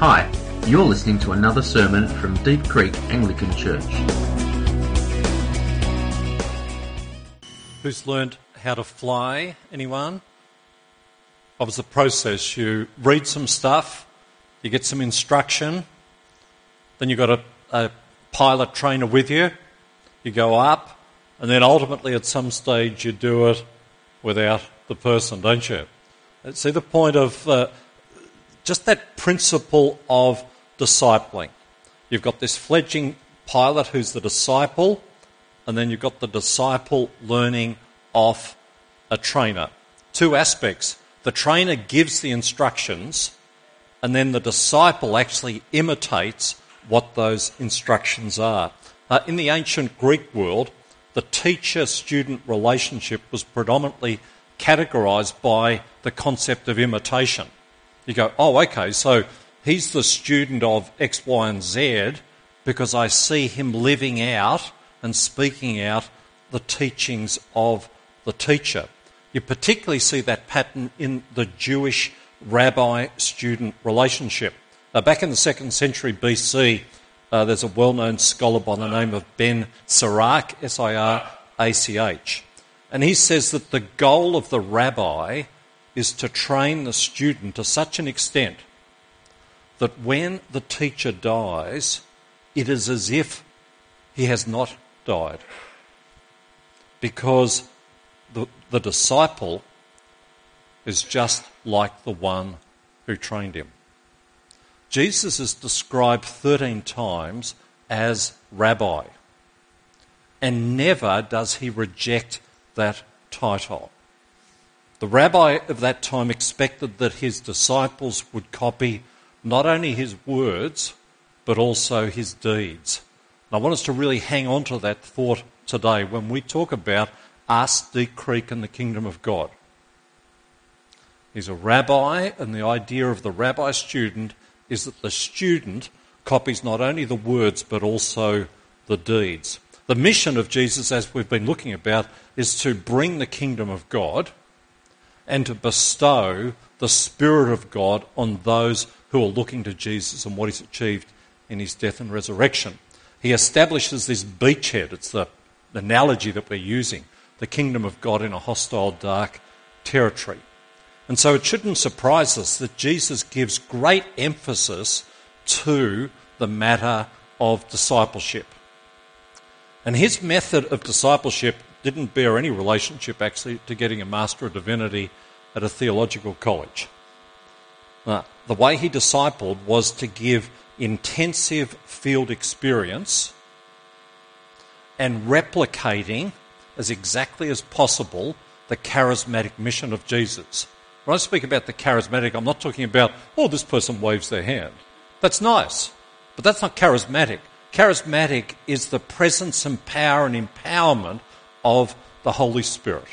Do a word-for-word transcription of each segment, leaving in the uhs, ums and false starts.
Hi, you're listening to another sermon from Deep Creek Anglican Church. Who's learned how to fly? Anyone? What was the process? You read some stuff, you get some instruction, then you've got a, a pilot trainer with you, you go up, and then ultimately at some stage you do it without the person, don't you? See the point of uh, just that principle of discipling. You've got this fledgling pilot who's the disciple, and then you've got the disciple learning off a trainer. Two aspects. The trainer gives the instructions, and then the disciple actually imitates what those instructions are. Uh, in the ancient Greek world, the teacher-student relationship was predominantly categorised by the concept of imitation. You go, oh, okay, so he's the student of X, Y, and Z because I see him living out and speaking out the teachings of the teacher. You particularly see that pattern in the Jewish rabbi-student relationship. Uh, back in the second century B C, uh, there's a well-known scholar by the name of Ben Sirach, S I R A C H. And he says that the goal of the rabbi is to train the student to such an extent that when the teacher dies, it is as if he has not died. Because the, the disciple is just like the one who trained him. Jesus is described thirteen times as rabbi, and never does he reject that title. The rabbi of that time expected that his disciples would copy not only his words, but also his deeds. And I want us to really hang on to that thought today when we talk about us, Deep Creek, and the kingdom of God. He's a rabbi, and the idea of the rabbi student is that the student copies not only the words, but also the deeds. The mission of Jesus, as we've been looking about, is to bring the kingdom of God and to bestow the Spirit of God on those who are looking to Jesus and what he's achieved in his death and resurrection. He establishes this beachhead, it's the analogy that we're using, the kingdom of God in a hostile, dark territory. And so it shouldn't surprise us that Jesus gives great emphasis to the matter of discipleship. And his method of discipleship didn't bear any relationship, actually, to getting a Master of Divinity at a theological college. Uh, the way he discipled was to give intensive field experience and replicating as exactly as possible the charismatic mission of Jesus. When I speak about the charismatic, I'm not talking about, oh, this person waves their hand. That's nice, but that's not charismatic. Charismatic is the presence and power and empowerment of the Holy Spirit.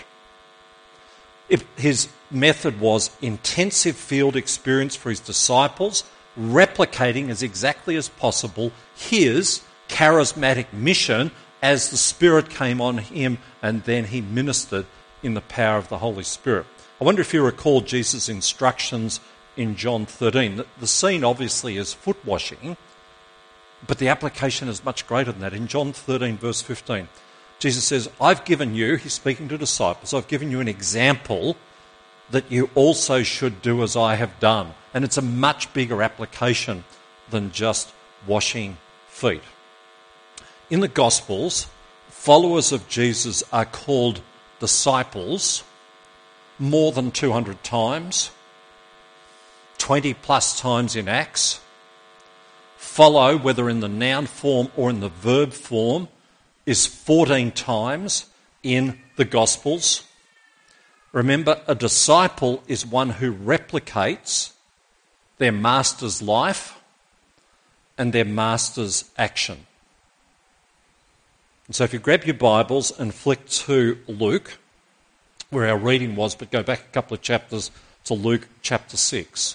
If his method was intensive field experience for his disciples, replicating as exactly as possible his charismatic mission as the Spirit came on him and then he ministered in the power of the Holy Spirit. I wonder if you recall Jesus' instructions in John thirteen. The, the scene obviously is foot washing, but the application is much greater than that. In John thirteen verse fifteen, Jesus says, I've given you, he's speaking to disciples, I've given you an example that you also should do as I have done. And it's a much bigger application than just washing feet. In the Gospels, followers of Jesus are called disciples more than two hundred times, twenty plus times in Acts. Follow, whether in the noun form or in the verb form, is fourteen times in the Gospels. Remember, a disciple is one who replicates their master's life and their master's action. And so if you grab your Bibles and flick to Luke, where our reading was, but go back a couple of chapters to Luke chapter six.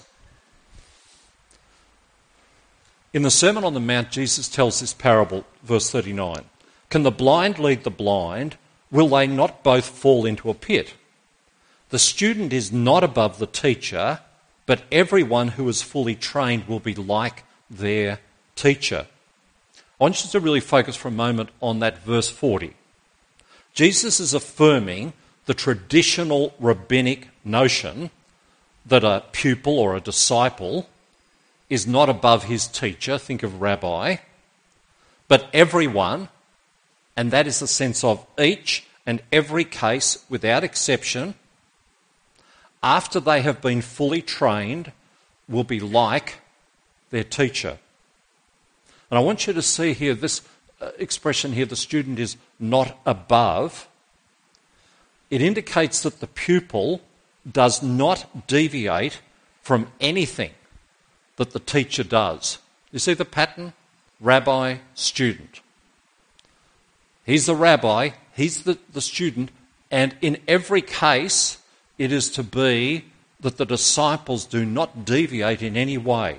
In the Sermon on the Mount, Jesus tells this parable, verse thirty-nine. Can the blind lead the blind? Will they not both fall into a pit? The student is not above the teacher, but everyone who is fully trained will be like their teacher. I want you to really focus for a moment on that verse forty. Jesus is affirming the traditional rabbinic notion that a pupil or a disciple is not above his teacher, think of rabbi, but everyone, and that is the sense of each and every case without exception, after they have been fully trained, will be like their teacher. And I want you to see here this uh, expression here, the student is not above. It indicates that the pupil does not deviate from anything that the teacher does. You see the pattern? Rabbi, student. He's the rabbi, he's the, the student, and in every case it is to be that the disciples do not deviate in any way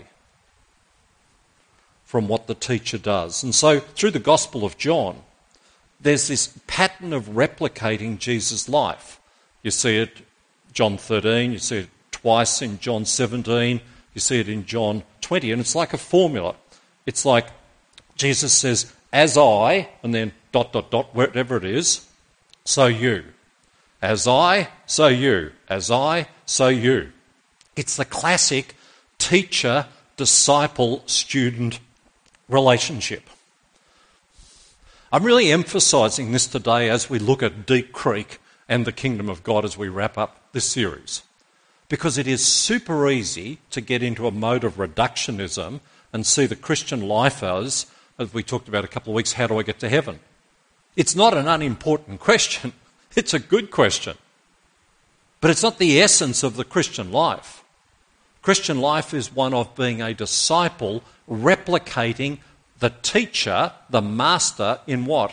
from what the teacher does. And so through the Gospel of John, there's this pattern of replicating Jesus' life. You see it John thirteen, you see it twice in John seventeen, you see it in John twenty, and it's like a formula. It's like Jesus says, as I, and then dot, dot, dot, wherever it is, so you. As I, so you. As I, so you. It's the classic teacher, disciple, student relationship. I'm really emphasising this today as we look at Deep Creek and the Kingdom of God as we wrap up this series, because it is super easy to get into a mode of reductionism and see the Christian life as, as we talked about a couple of weeks, how do I get to heaven? It's not an unimportant question. It's a good question. But it's not the essence of the Christian life. Christian life is one of being a disciple, replicating the teacher, the master, in what?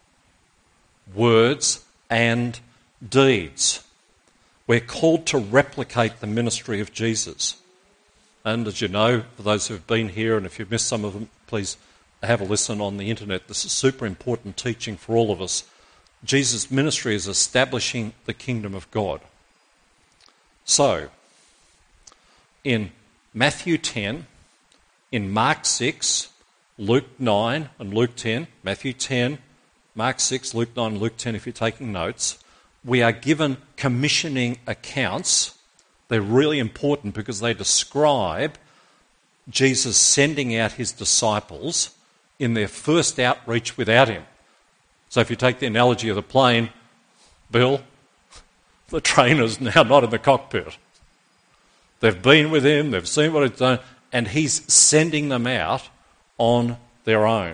Words and deeds. We're called to replicate the ministry of Jesus. And as you know, for those who have been here, and if you've missed some of them, please have a listen on the internet. This is super important teaching for all of us. Jesus' ministry is establishing the kingdom of God. So, in Matthew ten, in Mark six, Luke nine and Luke ten, Matthew ten, Mark six, Luke nine, Luke ten, if you're taking notes, we are given commissioning accounts. They're really important because they describe Jesus sending out his disciples in their first outreach without him. So if you take the analogy of the plane, Bill, the trainer's now not in the cockpit. They've been with him, they've seen what he's done, and he's sending them out on their own.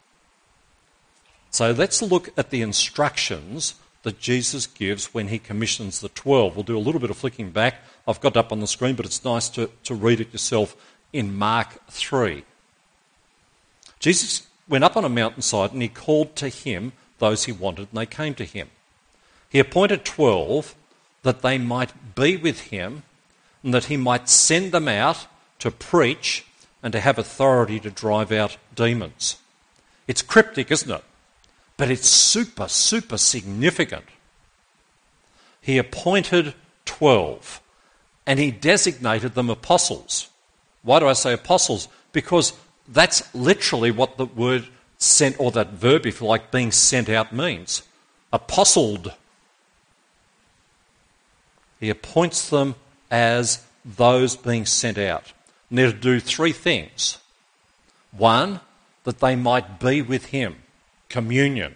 So let's look at the instructions that Jesus gives when he commissions the twelve. We'll do a little bit of flicking back. I've got it up on the screen, but it's nice to, to read it yourself in Mark three. Jesus went up on a mountainside and he called to him those he wanted, and they came to him. He appointed twelve that they might be with him and that he might send them out to preach and to have authority to drive out demons. It's cryptic, isn't it? But it's super, super significant. He appointed twelve and he designated them apostles. Why do I say apostles? Because that's literally what the word sent, or that verb, if you like, being sent out means. Apostled. He appoints them as those being sent out. And they're to do three things. One, that they might be with him, communion.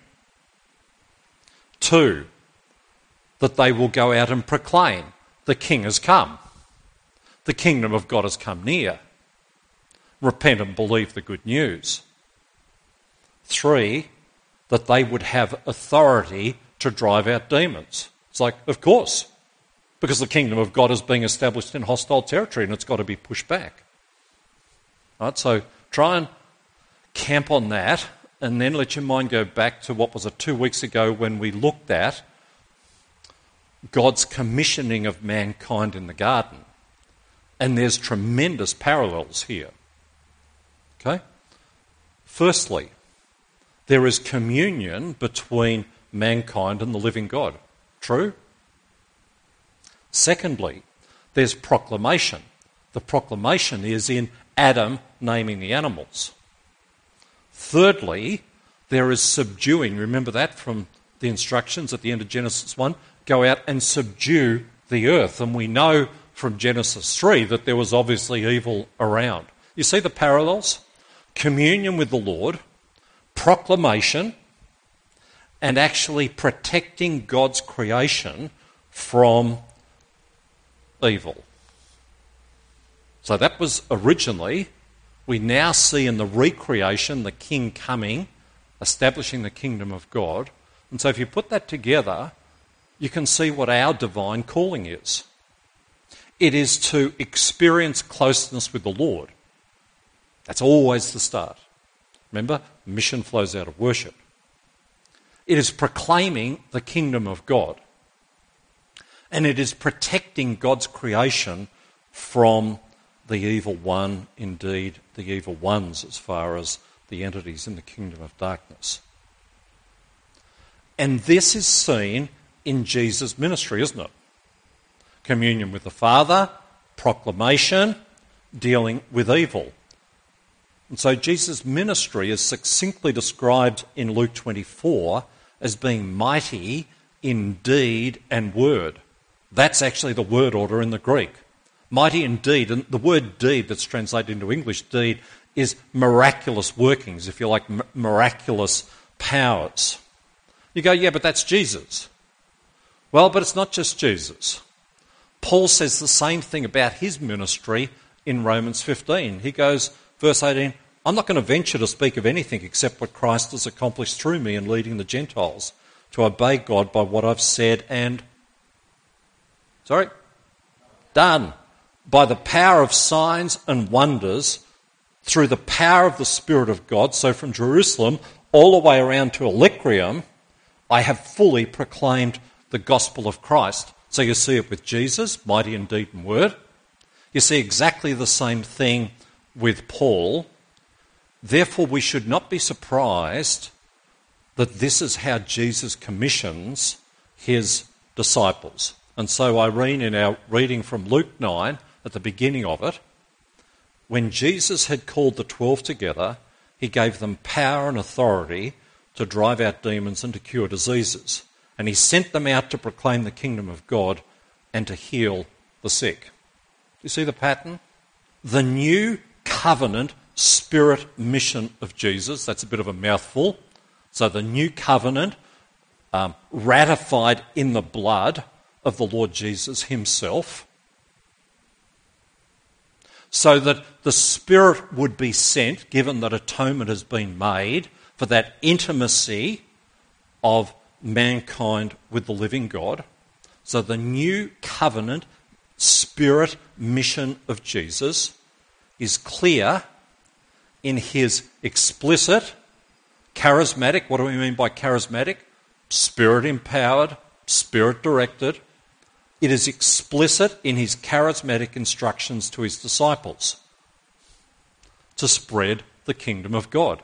Two, that they will go out and proclaim, the King has come. The kingdom of God has come near. Repent and believe the good news. Three, that they would have authority to drive out demons. It's like, of course, because the kingdom of God is being established in hostile territory and it's got to be pushed back. Right, so try and camp on that and then let your mind go back to what was it two weeks ago when we looked at God's commissioning of mankind in the garden. And there's tremendous parallels here. Okay? Firstly, there is communion between mankind and the living God. True? Secondly, there's proclamation. The proclamation is in Adam naming the animals. Thirdly, there is subduing. Remember that from the instructions at the end of Genesis one? Go out and subdue the earth. And we know from Genesis three that there was obviously evil around. You see the parallels? Communion with the Lord, proclamation, and actually protecting God's creation from evil. So that was originally. We now see in the recreation the king coming, establishing the kingdom of God. And so if you put that together, you can see what our divine calling is. It is to experience closeness with the Lord. That's always the start. Remember, mission flows out of worship. It is proclaiming the kingdom of God. And it is protecting God's creation from the evil one, indeed the evil ones as far as the entities in the kingdom of darkness. And this is seen in Jesus' ministry, isn't it? Communion with the Father, proclamation, dealing with evil. And so Jesus' ministry is succinctly described in Luke twenty-four as being mighty in deed and word. That's actually the word order in the Greek. Mighty in deed, and the word deed that's translated into English, deed, is miraculous workings, if you like, m- miraculous powers. You go, yeah, but that's Jesus. Well, but it's not just Jesus. Paul says the same thing about his ministry in Romans fifteen. He goes, verse eighteen, I'm not going to venture to speak of anything except what Christ has accomplished through me in leading the Gentiles to obey God by what I've said and, sorry, done. By the power of signs and wonders, through the power of the Spirit of God. So from Jerusalem all the way around to Illyricum, I have fully proclaimed the gospel of Christ. So you see it with Jesus, mighty in deed and word. You see exactly the same thing with Paul. Therefore, we should not be surprised that this is how Jesus commissions his disciples. And so Irene, in our reading from Luke nine, at the beginning of it, when Jesus had called the twelve together, he gave them power and authority to drive out demons and to cure diseases. And he sent them out to proclaim the kingdom of God and to heal the sick. You see the pattern? The new covenant spirit mission of Jesus, that's a bit of a mouthful. So the new covenant um, ratified in the blood of the Lord Jesus himself, so that the Spirit would be sent, given that atonement has been made, for that intimacy of mankind with the living God. So the new covenant Spirit mission of Jesus is clear in his explicit, charismatic, what do we mean by charismatic? Spirit-empowered, Spirit-directed. It is explicit in his charismatic instructions to his disciples to spread the kingdom of God.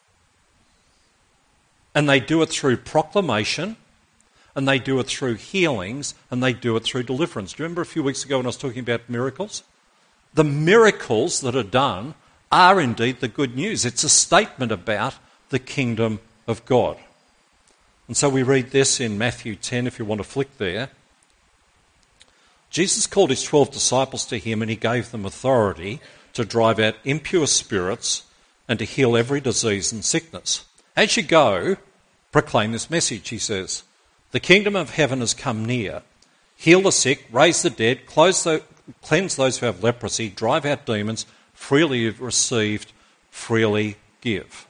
And they do it through proclamation, and they do it through healings, and they do it through deliverance. Do you remember a few weeks ago when I was talking about miracles? The miracles that are done are indeed the good news. It's a statement about the kingdom of God. And so we read this in Matthew ten, if you want to flick there. Jesus called his twelve disciples to him and he gave them authority to drive out impure spirits and to heal every disease and sickness. As you go, proclaim this message, he says. The kingdom of heaven has come near. Heal the sick, raise the dead, close the, cleanse those who have leprosy, drive out demons. Freely you've received, freely give.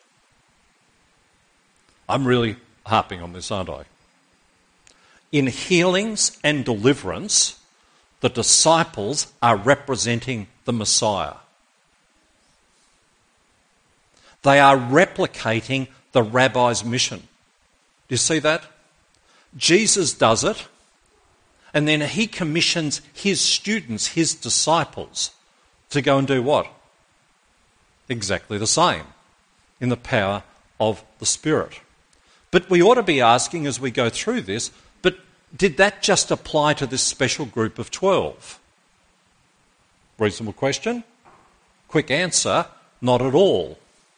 I'm really harping on this, aren't I? In healings and deliverance, the disciples are representing the Messiah. They are replicating the rabbi's mission. Do you see that? Jesus does it, and then he commissions his students, his disciples, to go and do what? Exactly the same, in the power of the Spirit. But we ought to be asking as we go through this, but did that just apply to this special group of twelve? Reasonable question? Quick answer, not at all.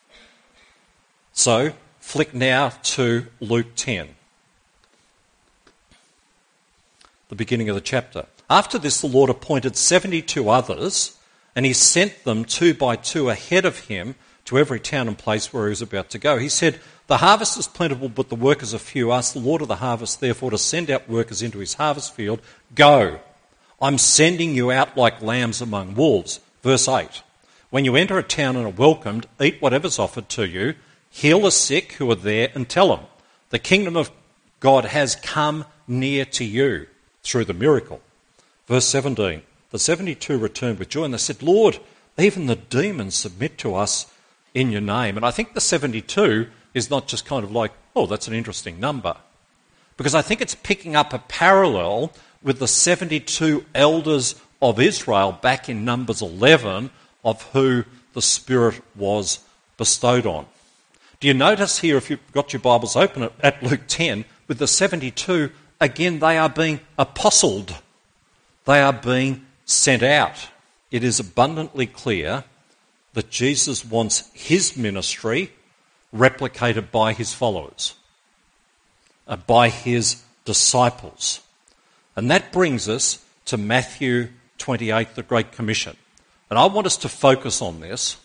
So, flick now to Luke ten, the beginning of the chapter. After this, the Lord appointed seventy-two others, and he sent them two by two ahead of him to every town and place where he was about to go. He said, "The harvest is plentiful, but the workers are few. Ask the Lord of the harvest, therefore, to send out workers into his harvest field. Go, I'm sending you out like lambs among wolves." Verse eight, "When you enter a town and are welcomed, eat whatever's offered to you, heal the sick who are there, and tell them, the kingdom of God has come near to you," through the miracle. Verse seventeen, "The seventy-two returned with joy, and they said, 'Lord, even the demons submit to us in your name.'" And I think the seventy-two is not just kind of like, oh, that's an interesting number, because I think it's picking up a parallel with the seventy-two elders of Israel back in Numbers eleven, of who the Spirit was bestowed on. Do you notice here, if you've got your Bibles open at, at Luke ten, with the seventy-two, again, they are being apostled. They are being sent out. It is abundantly clear that Jesus wants his ministry replicated by his followers, uh, by his disciples. And that brings us to Matthew twenty-eight, the Great Commission. And I want us to focus on this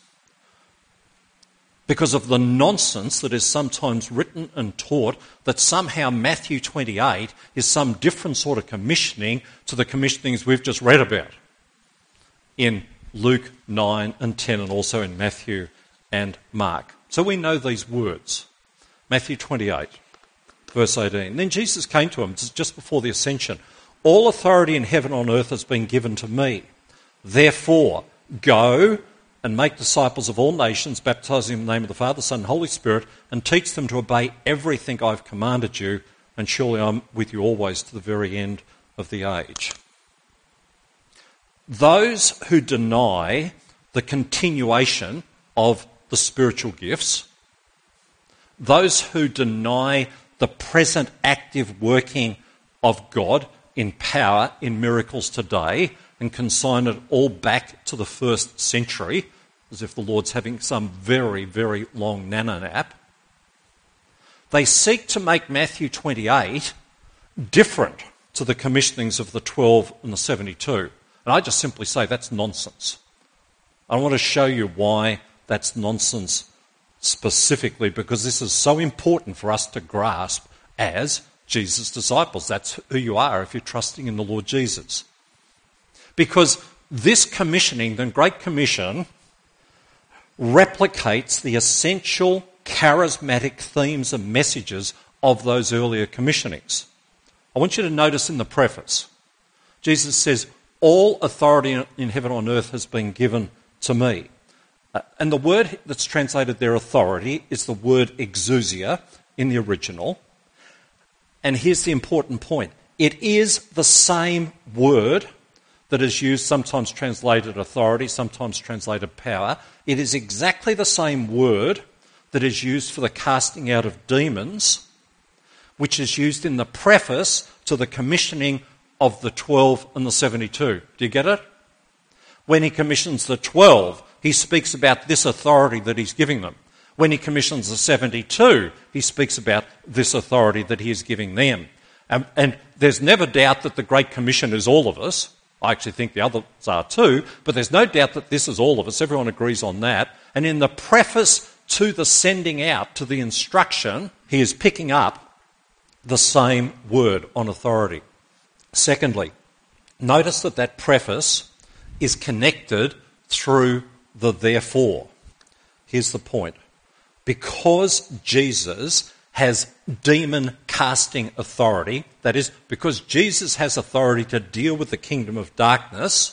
because of the nonsense that is sometimes written and taught that somehow Matthew twenty-eight is some different sort of commissioning to the commissionings we've just read about in Luke nine and ten, and also in Matthew and Mark. So we know these words. Matthew twenty-eight, verse eighteen. "Then Jesus came to him just before the ascension. 'All authority in heaven and on earth has been given to me. Therefore, go and make disciples of all nations, baptizing them in the name of the Father, Son, and Holy Spirit, and teach them to obey everything I've commanded you, and surely I'm with you always to the very end of the age.'" Those who deny the continuation of the spiritual gifts, those who deny the present active working of God in power, in miracles today, and consign it all back to the first century, as if the Lord's having some very, very long nana nap, they seek to make Matthew twenty-eight different to the commissionings of the twelve and the seventy-two. And I just simply say that's nonsense. I want to show you why that's nonsense specifically, because this is so important for us to grasp as Jesus' disciples. That's who you are if you're trusting in the Lord Jesus. Because this commissioning, the Great Commission, replicates the essential charismatic themes and messages of those earlier commissionings. I want you to notice in the preface, Jesus says, "All authority in heaven and on earth has been given to me." Uh, and the word that's translated there, authority, is the word exousia in the original. And here's the important point. It is the same word that is used, sometimes translated authority, sometimes translated power. It is exactly the same word that is used for the casting out of demons, which is used in the preface to the commissioning of the twelve and the seventy-two. Do you get it? When he commissions the twelve, he speaks about this authority that he's giving them. When he commissions the seventy-two, he speaks about this authority that he is giving them. Um, and there's never doubt that the Great Commission is all of us. I actually think the others are too, but there's no doubt that this is all of us. Everyone agrees on that. And in the preface to the sending out, to the instruction, he is picking up the same word on authority. Secondly, notice that that preface is connected through the therefore. Here's the point. Because Jesus has demon-casting authority, that is, because Jesus has authority to deal with the kingdom of darkness,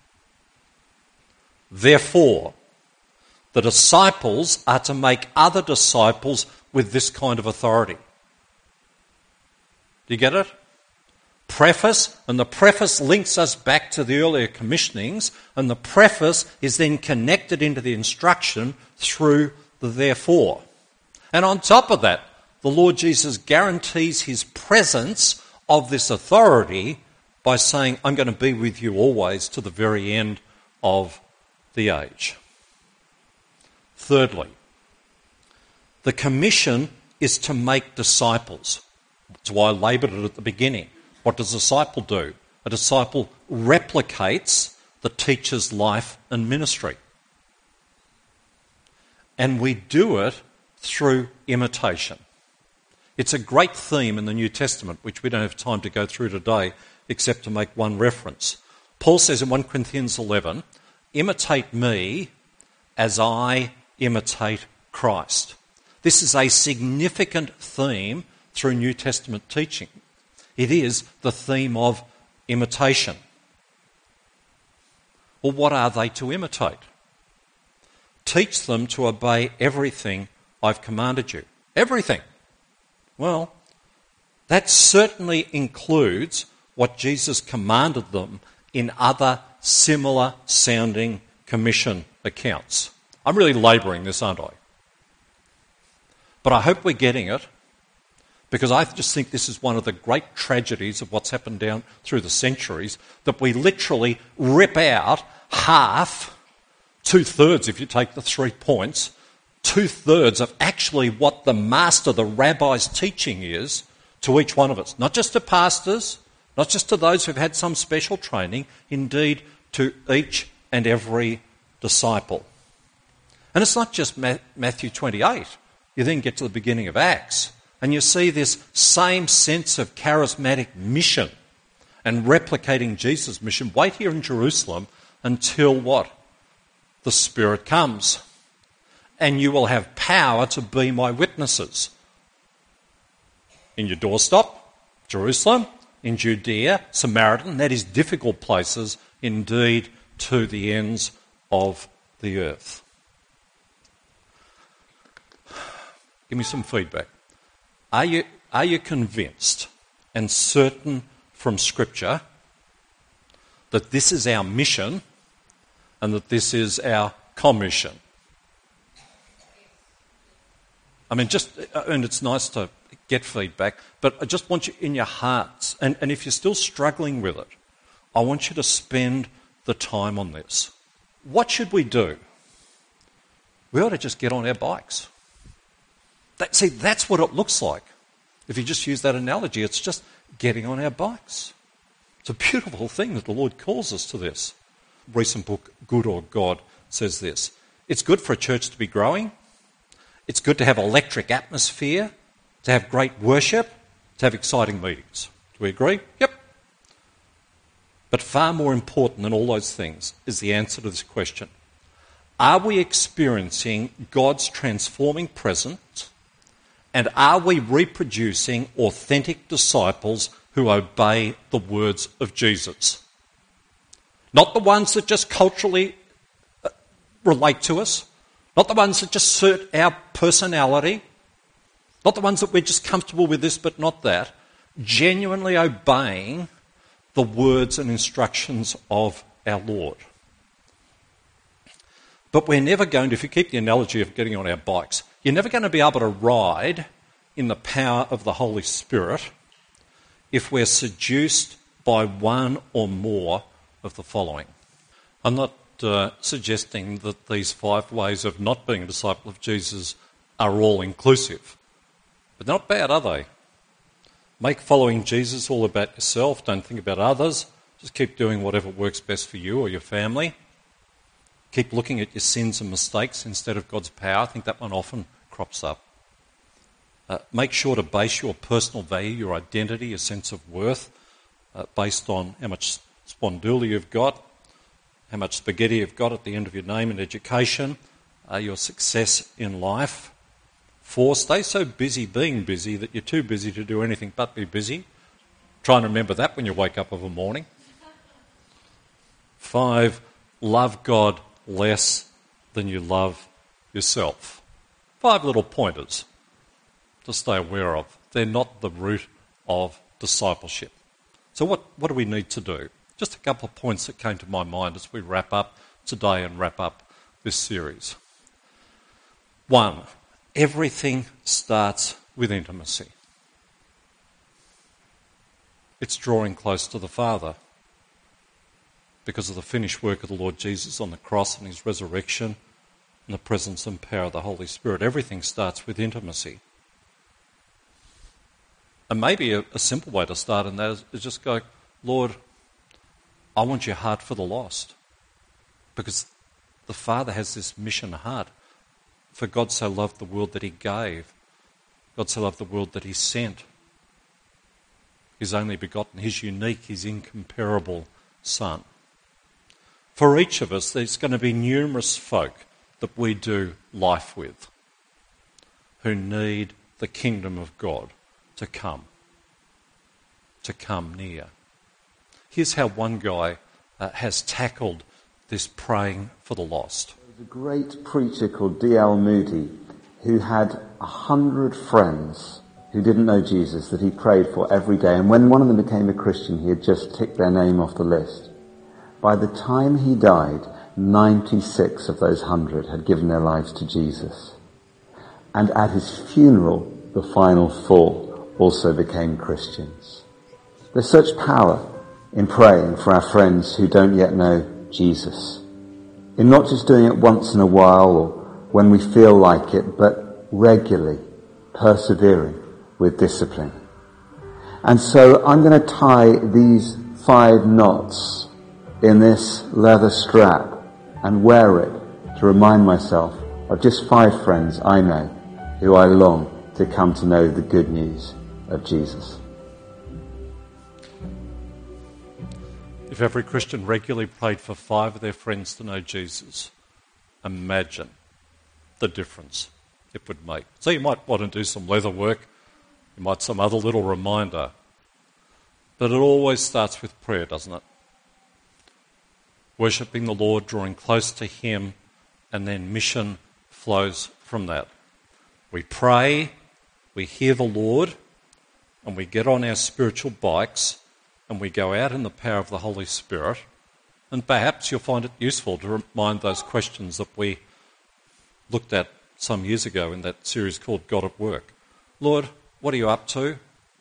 therefore, the disciples are to make other disciples with this kind of authority. Do you get it? Preface, and the preface links us back to the earlier commissionings, and the preface is then connected into the instruction through the therefore. And on top of that, the Lord Jesus guarantees his presence of this authority by saying, "I'm going to be with you always to the very end of the age. Thirdly, the commission is to make disciples. That's why I laboured it at the beginning. What does a disciple do? A disciple replicates the teacher's life and ministry. And we do it through imitation. It's a great theme in the New Testament, which we don't have time to go through today, except to make one reference. Paul says in First Corinthians eleven, imitate me as I imitate Christ. This is a significant theme through New Testament teaching. It is the theme of imitation. Well, what are they to imitate? Teach them to obey everything I've commanded you. Everything. Well, that certainly includes what Jesus commanded them in other similar sounding commission accounts. I'm really labouring this, aren't I? But I hope we're getting it, because I just think this is one of the great tragedies of what's happened down through the centuries, that we literally rip out half, two-thirds if you take the three points, two-thirds of actually what the master, the rabbi's teaching is to each one of us. Not just to pastors, not just to those who've had some special training, indeed to each and every disciple. And it's not just Matthew twenty-eight. You then get to the beginning of Acts, and you see this same sense of charismatic mission and replicating Jesus' mission. Wait here in Jerusalem until what? The Spirit comes. And you will have power to be my witnesses. In your doorstep, Jerusalem, in Judea, Samaritan, that is difficult places, indeed, to the ends of the earth. Give me some feedback. Are you, are you convinced and certain from Scripture that this is our mission and that this is our commission? I mean, just, and it's nice to get feedback, but I just want you in your hearts, and, and if you're still struggling with it, I want you to spend the time on this. What should we do? We ought to just get on our bikes. That, see, that's what it looks like. If you just use that analogy, it's just getting on our bikes. It's a beautiful thing that the Lord calls us to this. Recent book, Good or God, says this. It's good for a church to be growing. It's good to have electric atmosphere, to have great worship, to have exciting meetings. Do we agree? Yep. But far more important than all those things is the answer to this question. Are we experiencing God's transforming presence, and are we reproducing authentic disciples who obey the words of Jesus? Not the ones that just culturally relate to us, not the ones that just suit our personality, not the ones that we're just comfortable with this but not that, genuinely obeying the words and instructions of our Lord. But we're never going to, if you keep the analogy of getting on our bikes, you're never going to be able to ride in the power of the Holy Spirit if we're seduced by one or more of the following. I'm not uh, suggesting that these five ways of not being a disciple of Jesus are all inclusive, but they're not bad, are they? Make following Jesus all about yourself. Don't think about others. Just keep doing whatever works best for you or your family. Keep looking at your sins and mistakes instead of God's power. I think that one often crops up. Uh, make sure to base your personal value, your identity, your sense of worth, uh, based on how much spondula you've got, how much spaghetti you've got at the end of your name in education, uh, your success in life. Four, stay so busy being busy that you're too busy to do anything but be busy. Try and remember that when you wake up of a morning. Five, love God less than you love yourself. Five little pointers to stay aware of. They're not the root of discipleship. So what, what do we need to do? Just a couple of points that came to my mind as we wrap up today and wrap up this series. One, everything starts with intimacy. It's drawing close to the Father. because of the finished work of the Lord Jesus on the cross and his resurrection and the presence and power of the Holy Spirit. Everything starts with intimacy. And maybe a, a simple way to start in that is, is just go, Lord, I want your heart for the lost. Because the Father has this mission heart. For God so loved the world that he gave. God so loved the world that he sent. His only begotten, his unique, his incomparable Son. For each of us, there's going to be numerous folk that we do life with who need the kingdom of God to come, to come near. Here's how one guy uh, has tackled this praying for the lost. There was a great preacher called D L Moody who had a hundred friends who didn't know Jesus that he prayed for every day. And when one of them became a Christian, he had just ticked their name off the list. By the time he died, ninety-six of those hundred had given their lives to Jesus. And at his funeral, the final four also became Christians. There's such power in praying for our friends who don't yet know Jesus. In not just doing it once in a while or when we feel like it, but regularly, persevering with discipline. And so I'm going to tie these five knots in this leather strap and wear it to remind myself of just five friends I know who I long to come to know the good news of Jesus. If every Christian regularly prayed for five of their friends to know Jesus, imagine the difference it would make. So you might want to do some leather work, you might some other little reminder, but it always starts with prayer, doesn't it? Worshipping the Lord, drawing close to him, and then mission flows from that. We pray, we hear the Lord, and we get on our spiritual bikes and we go out in the power of the Holy Spirit, and perhaps you'll find it useful to remind those questions that we looked at some years ago in that series called God at Work. Lord, what are you up to?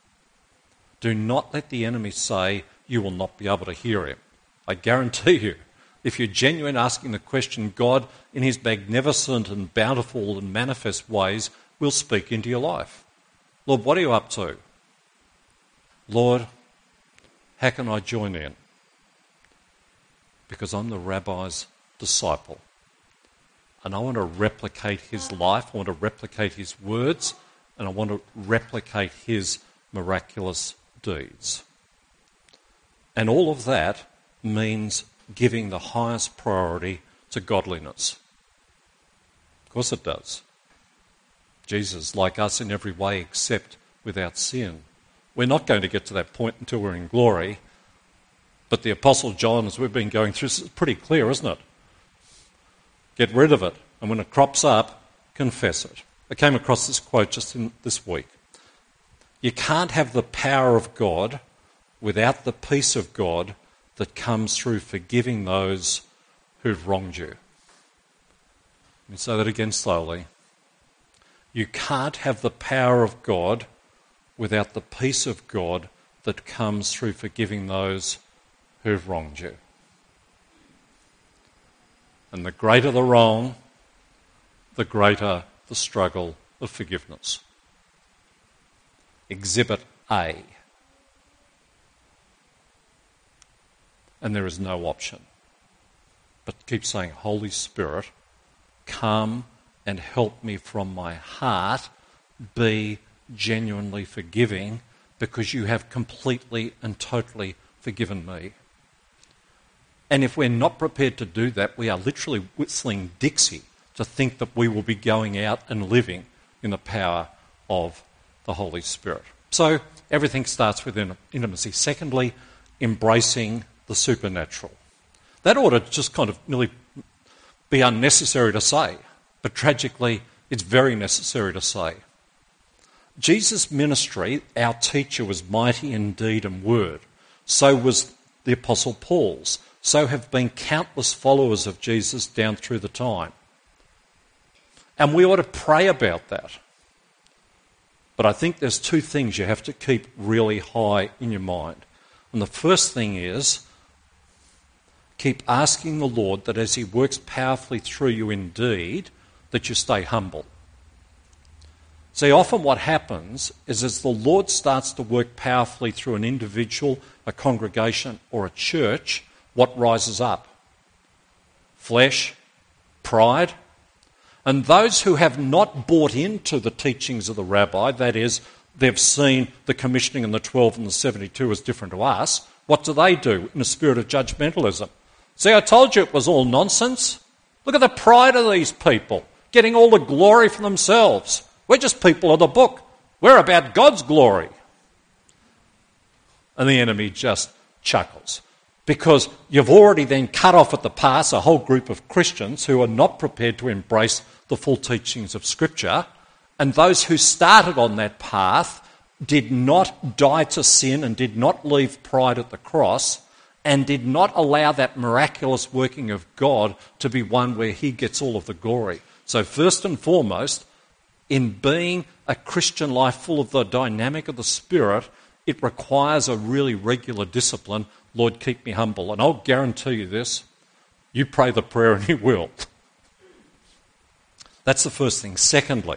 Do not let the enemy say you will not be able to hear him. I guarantee you, if you're genuine asking the question, God, in his magnificent and bountiful and manifest ways, will speak into your life. Lord, what are you up to? Lord, how can I join in? Because I'm the rabbi's disciple. And I want to replicate his life, I want to replicate his words, and I want to replicate his miraculous deeds. And all of that means giving the highest priority to godliness. Of course it does. Jesus, like us in every way except without sin. We're not going to get to that point until we're in glory, but the Apostle John, as we've been going through, this is pretty clear, isn't it? Get rid of it, and when it crops up, confess it. I came across this quote just in this week. You can't have the power of God without the peace of God that comes through forgiving those who've wronged you. Let me say that again slowly. You can't have the power of God without the peace of God that comes through forgiving those who've wronged you. And the greater the wrong, the greater the struggle of forgiveness. Exhibit A. And there is no option. But keep saying, Holy Spirit, come and help me from my heart be genuinely forgiving, because you have completely and totally forgiven me. And if we're not prepared to do that, we are literally whistling Dixie to think that we will be going out and living in the power of the Holy Spirit. So everything starts with intimacy. Secondly, embracing the supernatural. That ought to just kind of nearly be unnecessary to say, but tragically it's very necessary to say. Jesus' ministry, our teacher, was mighty in deed and word. So was the Apostle Paul's. So have been countless followers of Jesus down through the time. And we ought to pray about that. But I think there's two things you have to keep really high in your mind. And the first thing is, keep asking the Lord that as he works powerfully through you indeed, that you stay humble. See, often what happens is as the Lord starts to work powerfully through an individual, a congregation or a church, what rises up? Flesh, pride. And those who have not bought into the teachings of the rabbi, that is, they've seen the commissioning and the twelve and the seventy-two as different to us, what do they do in a spirit of judgmentalism? See, I told you it was all nonsense. Look at the pride of these people, getting all the glory for themselves. We're just people of the book. We're about God's glory. And the enemy just chuckles, because you've already then cut off at the pass a whole group of Christians who are not prepared to embrace the full teachings of Scripture, and those who started on that path did not die to sin and did not leave pride at the cross and did not allow that miraculous working of God to be one where he gets all of the glory. So first and foremost, in being a Christian life full of the dynamic of the Spirit, it requires a really regular discipline. Lord, keep me humble. And I'll guarantee you this, you pray the prayer and he will. That's the first thing. Secondly,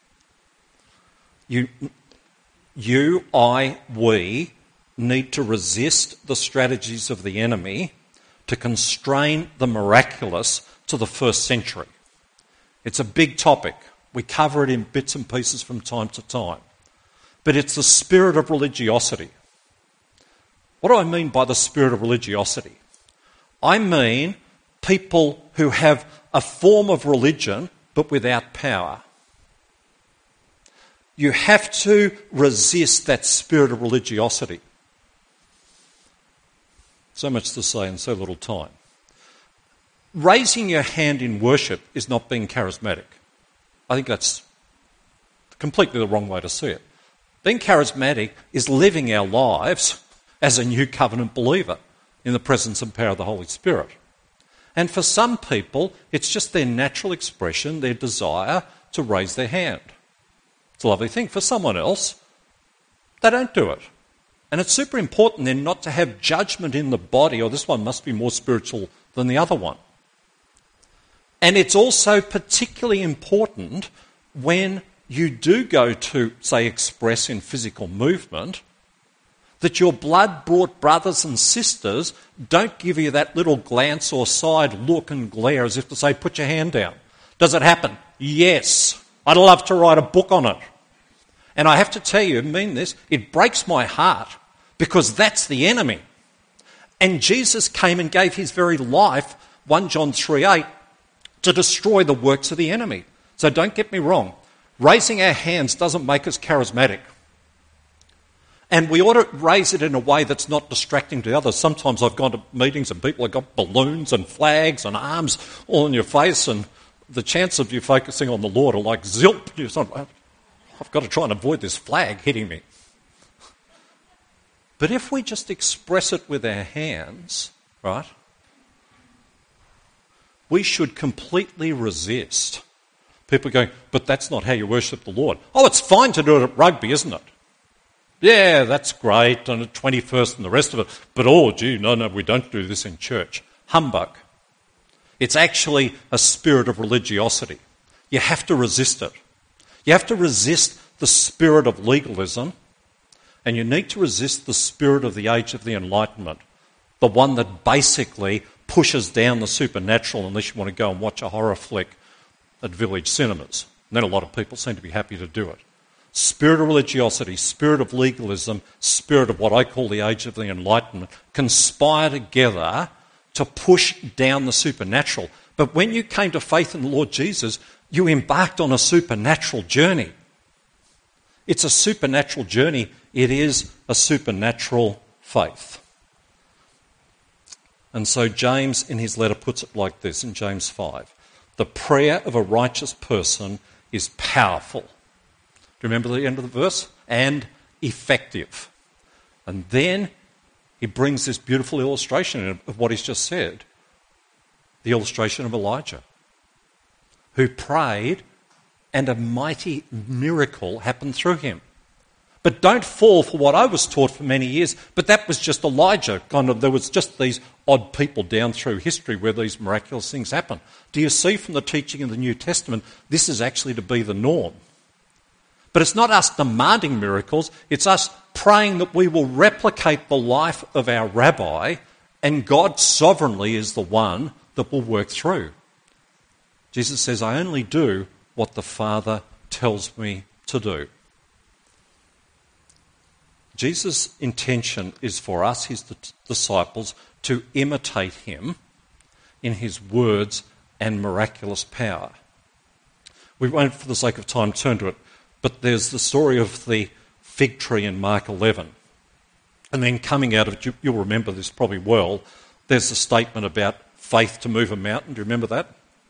you, you, I, we need to resist the strategies of the enemy to constrain the miraculous to the first century. It's a big topic. We cover it in bits and pieces from time to time. But it's the spirit of religiosity. What do I mean by the spirit of religiosity? I mean people who have a form of religion but without power. You have to resist that spirit of religiosity. So much to say in so little time. Raising your hand in worship is not being charismatic. I think that's completely the wrong way to see it. Being charismatic is living our lives as a new covenant believer in the presence and power of the Holy Spirit. And for some people, it's just their natural expression, their desire to raise their hand. It's a lovely thing. For someone else, they don't do it. And it's super important then not to have judgment in the body, or this one must be more spiritual than the other one. And it's also particularly important when you do go to, say, express in physical movement, that your blood-brought brothers and sisters don't give you that little glance or side look and glare as if to say, put your hand down. Does it happen? Yes. I'd love to write a book on it. And I have to tell you, I mean this, it breaks my heart because that's the enemy. And Jesus came and gave his very life, First John three eight, to destroy the works of the enemy. So don't get me wrong. Raising our hands doesn't make us charismatic. And we ought to raise it in a way that's not distracting to others. Sometimes I've gone to meetings and people have got balloons and flags and arms all in your face, and the chance of you focusing on the Lord are like zilp. You're sort of, I've got to try and avoid this flag hitting me. But if we just express it with our hands, right, we should completely resist people going, but that's not how you worship the Lord. Oh, it's fine to do it at rugby, isn't it? Yeah, that's great, and at twenty-first and the rest of it. But, oh, gee, no, no, we don't do this in church. Humbug. It's actually a spirit of religiosity. You have to resist it. You have to resist the spirit of legalism, and you need to resist the spirit of the age of the Enlightenment, the one that basically pushes down the supernatural unless you want to go and watch a horror flick at village cinemas. And then a lot of people seem to be happy to do it. Spirit of religiosity, spirit of legalism, spirit of what I call the age of the Enlightenment conspire together to push down the supernatural. But when you came to faith in the Lord Jesus, you embarked on a supernatural journey. It's a supernatural journey. It is a supernatural faith. And so James in his letter puts it like this in James five. The prayer of a righteous person is powerful. Do you remember the end of the verse? And effective. And then he brings this beautiful illustration of what he's just said. The illustration of Elijah, who prayed and a mighty miracle happened through him. But don't fall for what I was taught for many years. But that was just Elijah. Kind of, there was just these odd people down through history where these miraculous things happen. Do you see from the teaching in the New Testament, this is actually to be the norm? But it's not us demanding miracles. It's us praying that we will replicate the life of our rabbi, and God sovereignly is the one that will work through. Jesus says, I only do what the Father tells me to do. Jesus' intention is for us, his disciples, to imitate him in his words and miraculous power. We won't, for the sake of time, turn to it, but there's the story of the fig tree in Mark eleven. And then coming out of it, you, you'll remember this probably well, there's a statement about faith to move a mountain. Do you remember that?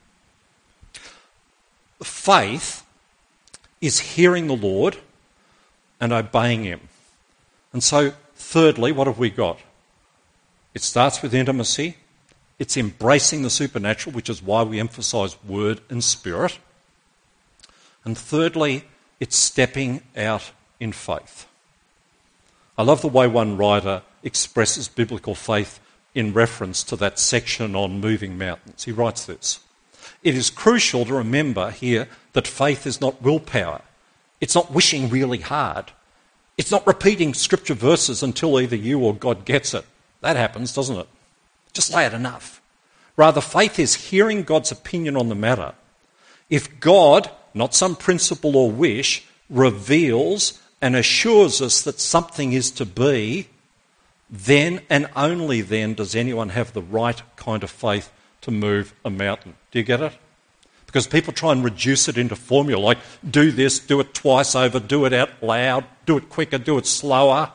Faith is hearing the Lord and obeying him. And so, thirdly, what have we got? It starts with intimacy. It's embracing the supernatural, which is why we emphasise word and spirit. And thirdly, it's stepping out in faith. I love the way one writer expresses biblical faith in reference to that section on moving mountains. He writes this: it is crucial to remember here that faith is not willpower. It's not wishing really hard. It's not repeating scripture verses until either you or God gets it. That happens, doesn't it? Just say it enough. Rather, faith is hearing God's opinion on the matter. If God, not some principle or wish, reveals and assures us that something is to be, then and only then does anyone have the right kind of faith to move a mountain. Do you get it? Because people try and reduce it into formula, like do this, do it twice over, do it out loud, do it quicker, do it slower.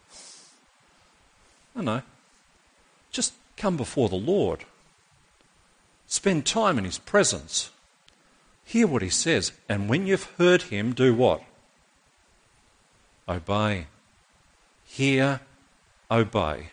No, no. Just come before the Lord. Spend time in his presence. Hear what he says. And when you've heard him, do what? Obey. Hear, obey.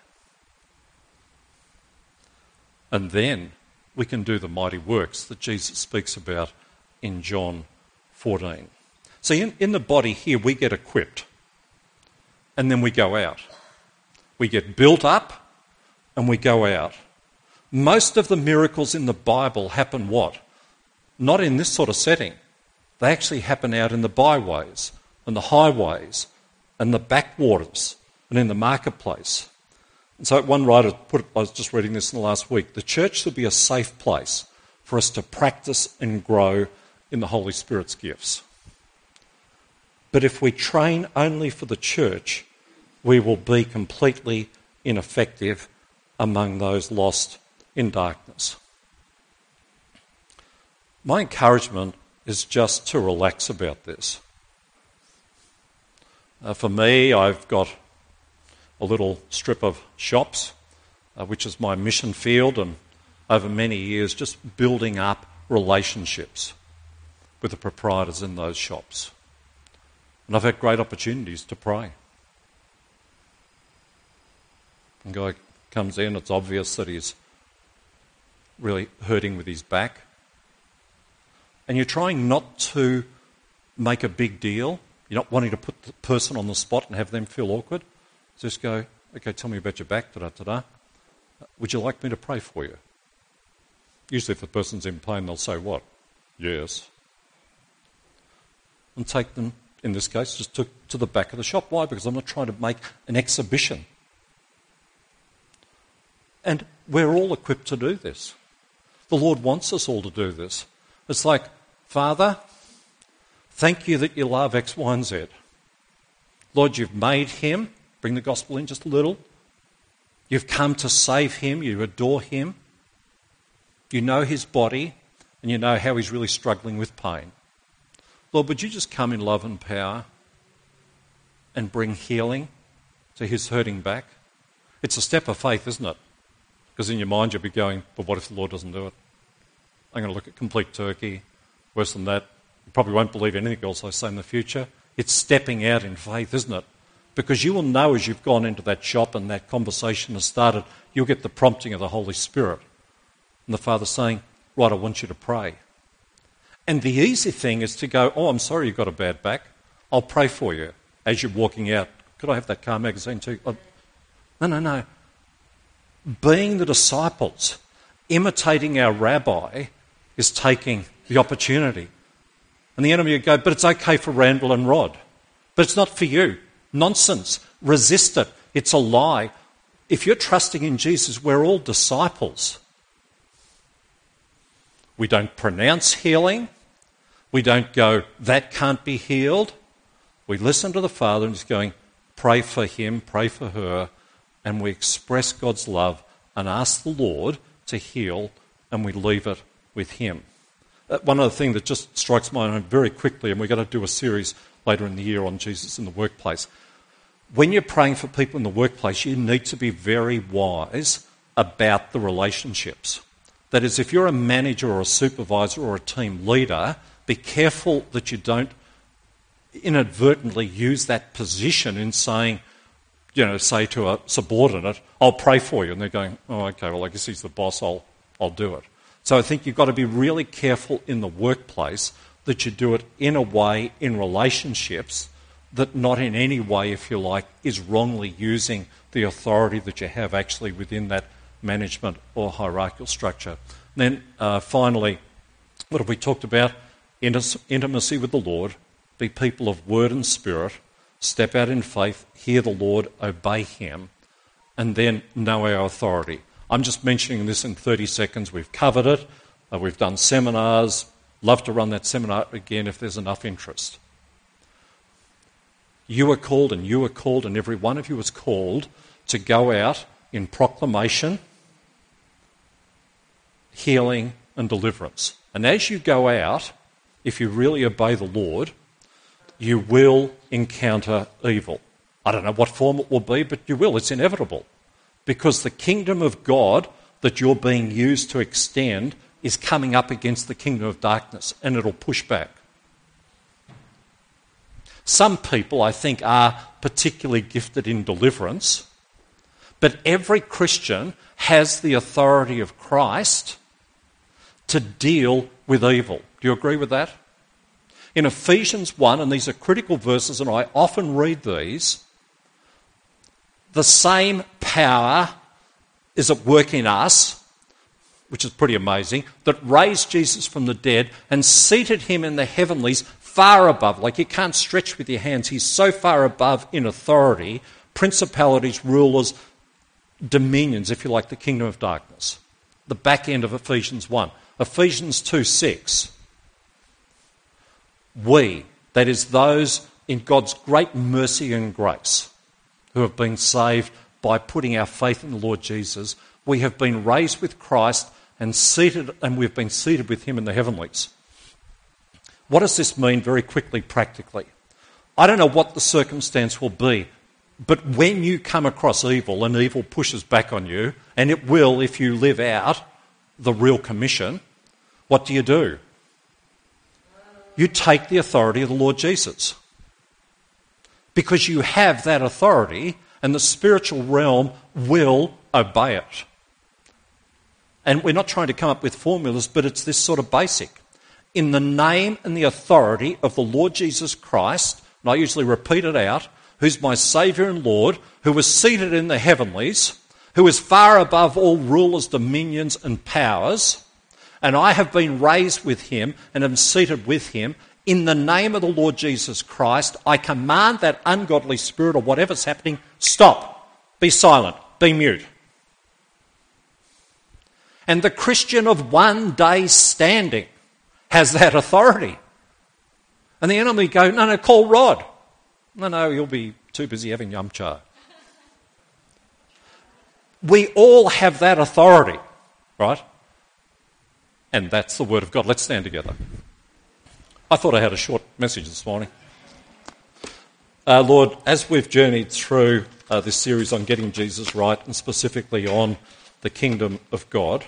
And then we can do the mighty works that Jesus speaks about in John fourteen. See, in, in the body here, we get equipped. And then we go out. We get built up and we go out. Most of the miracles in the Bible happen what? Not in this sort of setting. They actually happen out in the byways and the highways and the backwaters and in the marketplace. And so one writer put it, I was just reading this in the last week, the church should be a safe place for us to practice and grow in the Holy Spirit's gifts. But if we train only for the church, we will be completely ineffective among those lost in darkness. My encouragement is just to relax about this. Uh, for me, I've got a little strip of shops, uh, which is my mission field, and over many years just building up relationships with the proprietors in those shops. And I've had great opportunities to pray. A guy comes in, it's obvious that he's really hurting with his back. And you're trying not to make a big deal. You're not wanting to put the person on the spot and have them feel awkward. Just go, okay, tell me about your back, da-da-da-da. Would you like me to pray for you? Usually if the person's in pain, they'll say what? Yes. And take them, in this case, just to, to the back of the shop. Why? Because I'm not trying to make an exhibition. And we're all equipped to do this. The Lord wants us all to do this. It's like, Father, thank you that you love X, Y, and Z. Lord, you've made him. Bring the gospel in just a little. You've come to save him. You adore him. You know his body, and you know how he's really struggling with pain. Lord, would you just come in love and power and bring healing to his hurting back? It's a step of faith, isn't it? Because in your mind you'll be going, but what if the Lord doesn't do it? I'm going to look at complete turkey. Worse than that, you probably won't believe anything else I say in the future. It's stepping out in faith, isn't it? Because you will know as you've gone into that shop and that conversation has started, you'll get the prompting of the Holy Spirit. And the Father's saying, right, I want you to pray. And the easy thing is to go, oh, I'm sorry you've got a bad back. I'll pray for you. as you're walking out, could I have that car magazine too? Oh, no, no, no. Being the disciples, imitating our rabbi, is taking the opportunity. And the enemy would go, but it's okay for Randall and Rod. But it's not for you. Nonsense. Resist it. It's a lie. If you're trusting in Jesus, we're all disciples. We don't pronounce healing. We don't go, that can't be healed. We listen to the Father and just going, pray for him, pray for her, and we express God's love and ask the Lord to heal, and we leave it with him. Uh, one other thing that just strikes my mind very quickly, and we're going to do a series later in the year on Jesus in the workplace. When you're praying for people in the workplace, you need to be very wise about the relationships. That is, if you're a manager or a supervisor or a team leader, be careful that you don't inadvertently use that position in saying, you know, say to a subordinate, I'll pray for you. And they're going, oh, okay, well, I guess he's the boss, I'll, I'll do it. So I think you've got to be really careful in the workplace that you do it in a way, in relationships, that not in any way, if you like, is wrongly using the authority that you have actually within that management or hierarchical structure. And then uh, finally, what have we talked about? Intimacy with the Lord, be people of word and spirit, step out in faith, hear the Lord, obey him, and then know our authority. I'm just mentioning this in thirty seconds. We've covered it. Uh, we've done seminars. Love to run that seminar again if there's enough interest. You are called, and you are called, and every one of you is called to go out in proclamation, healing, and deliverance. And as you go out, if you really obey the Lord, you will encounter evil. I don't know what form it will be, but you will. It's inevitable. Because the kingdom of God that you're being used to extend is coming up against the kingdom of darkness, and it'll push back. Some people, I think, are particularly gifted in deliverance, but every Christian has the authority of Christ to deal with evil. Do you agree with that? In Ephesians one, and these are critical verses, and I often read these, the same power is at work in us, which is pretty amazing, that raised Jesus from the dead and seated him in the heavenlies far above. Like, you can't stretch with your hands. He's so far above in authority, principalities, rulers, dominions, if you like, the kingdom of darkness. The back end of Ephesians one. Ephesians two six. We, that is those in God's great mercy and grace, who have been saved by putting our faith in the Lord Jesus, we have been raised with Christ and seated, and we've been seated with him in the heavenlies. What does this mean very quickly, practically? I don't know what the circumstance will be, but when you come across evil and evil pushes back on you, and it will if you live out the real commission, what do you do? You take the authority of the Lord Jesus. Because you have that authority, and the spiritual realm will obey it. And we're not trying to come up with formulas, but it's this sort of basic. In the name and the authority of the Lord Jesus Christ, and I usually repeat it out, who's my Saviour and Lord, who was seated in the heavenlies, who is far above all rulers, dominions and powers, and I have been raised with him and am seated with him. In the name of the Lord Jesus Christ, I command that ungodly spirit or whatever's happening, stop, be silent, be mute. And the Christian of one day standing has that authority. And the enemy go, no, no, call Rod. No, no, you'll be too busy having yum cha. We all have that authority, right? And that's the word of God. Let's stand together. I thought I had a short message this morning. Uh, Lord, as we've journeyed through uh, this series on getting Jesus right, and specifically on the kingdom of God,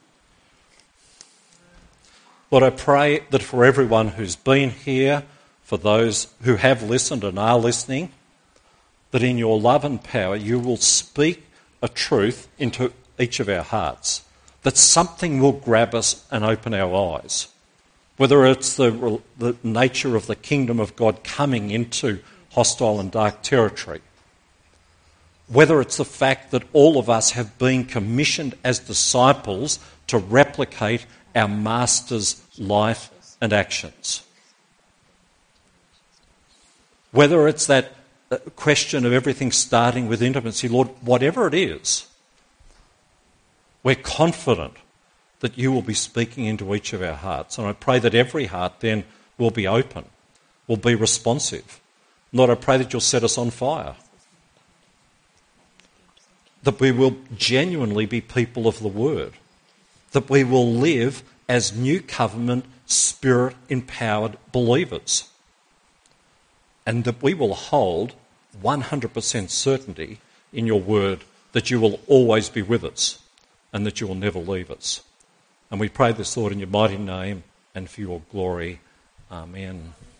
Lord, I pray that for everyone who's been here, for those who have listened and are listening, that in your love and power you will speak a truth into each of our hearts, that something will grab us and open our eyes. Whether it's the, the nature of the kingdom of God coming into hostile and dark territory. Whether it's the fact that all of us have been commissioned as disciples to replicate our Master's life and actions. Whether it's that question of everything starting with intimacy, Lord, whatever it is, we're confident that you will be speaking into each of our hearts. And I pray that every heart then will be open, will be responsive. Lord, I pray that you'll set us on fire. That we will genuinely be people of the Word. That we will live as new covenant, Spirit-empowered believers. And that we will hold one hundred percent certainty in your Word that you will always be with us and that you will never leave us. And we pray this, Lord, in your mighty name and for your glory. Amen.